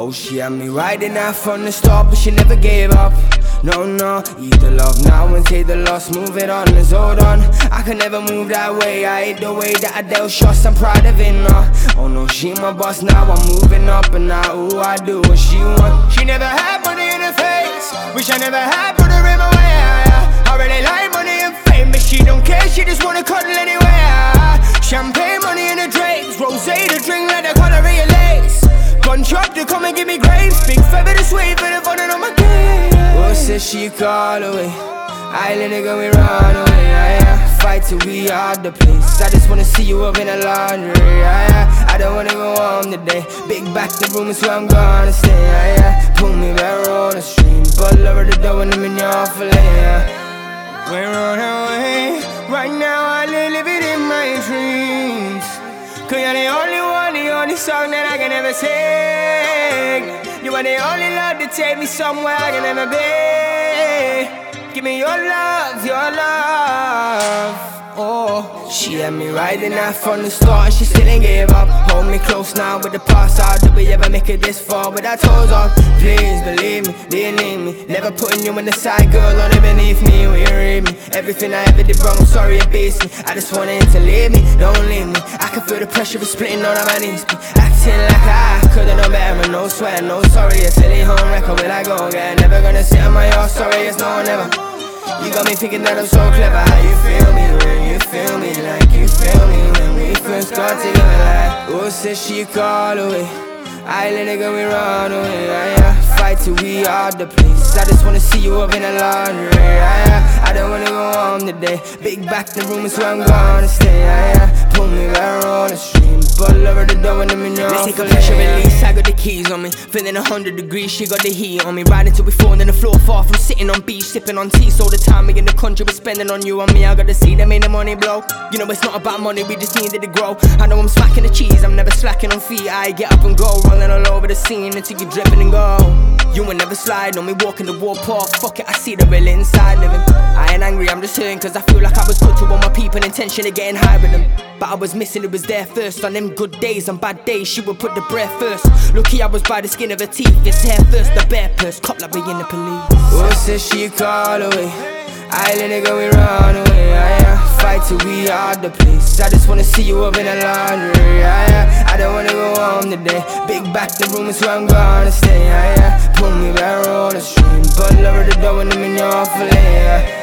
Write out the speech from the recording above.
Oh, she had me riding out from the start, but she never gave up. No, no, eat the love now and take the loss. Move it on, let's hold on. I can never move that way. I hate the way that I dealt shots, I'm proud of it now. Oh no, she my boss now, I'm moving up. And now, ooh, I do what she want. She never had money in her face. Wish I never had, put her in my way. I really like money and fame, but she don't care, she just wanna cuddle anywhere. Champagne, money in the drapes, rosé to drink like the color of your lace. Gun truck to come and give me grapes, big feather to sway for the fun on my game. Oh, says she call away, island nigga we run away. Fight till we out the place. I just wanna see you up in the laundry. I don't wanna go home today. Big back the room is where I'm gonna stay. Pull me back on the stream, but over the door when I'm in your fillet. We're on our way. Right now I live it in my dreams. Cause you're the only one, the only song that I can ever sing. You are the only love to take me somewhere I can never be. Give me your love, your love. Oh, she had me riding out from the start and she still ain't gave up. Hold me close now with the past. How did we ever make it this far with our toes off? Please believe me, do you need me? Never putting you on the side, girl, only beneath me. Will you read me? Everything I ever did wrong, I'm sorry it beats me. I just wanted to leave me, don't leave me. I can feel the pressure of splitting all of my knees. Acting like I could've known better, no sweat, no sorry. A silly home record, will I go again? Never gonna sit on my ass, sorry, it's no one ever. You got me thinking that I'm so clever. How you feel me when you feel me like you feel me when we first got together? Like, oh, says she call away, island nigga we run away. Fight till we out the place. I just wanna see you up in the laundry. I don't wanna go home today. Big back the room is where I'm gonna stay. Pull me back on the stream, but over the door when I'm in your Let's take a pressure release, I got the keys on me. Feeling 100 degrees, she got the heat on me. Riding till we falling on the floor, far from sitting on beach. Sipping on tea, so the time we in the country we're spending on you, on me. I gotta see them in the money blow. You know it's not about money, we just needed to grow. I know I'm smacking the cheese, I'm never slacking on feet. I get up and go, rolling all over the scene until you dripping and go. You will never slide on me, walking the warpath. Fuck it, I see the real inside living. I ain't angry, I'm just hurting cause I feel like I was good to all my people. Intention of getting high with them, but I was missing, it was there first. On them good days, on bad days, she would put the breath first. Lucky I was by the skin of her teeth, it's hair first, the bare purse. Cop like we in the police. Oh, says she call away, island nigga we run away. Fight till we out the place. I just wanna see you up in the laundry. I don't wanna go home today. Big back the room is where I'm gonna stay. Pull me back on the stream, but over the door when I'm in your fillet.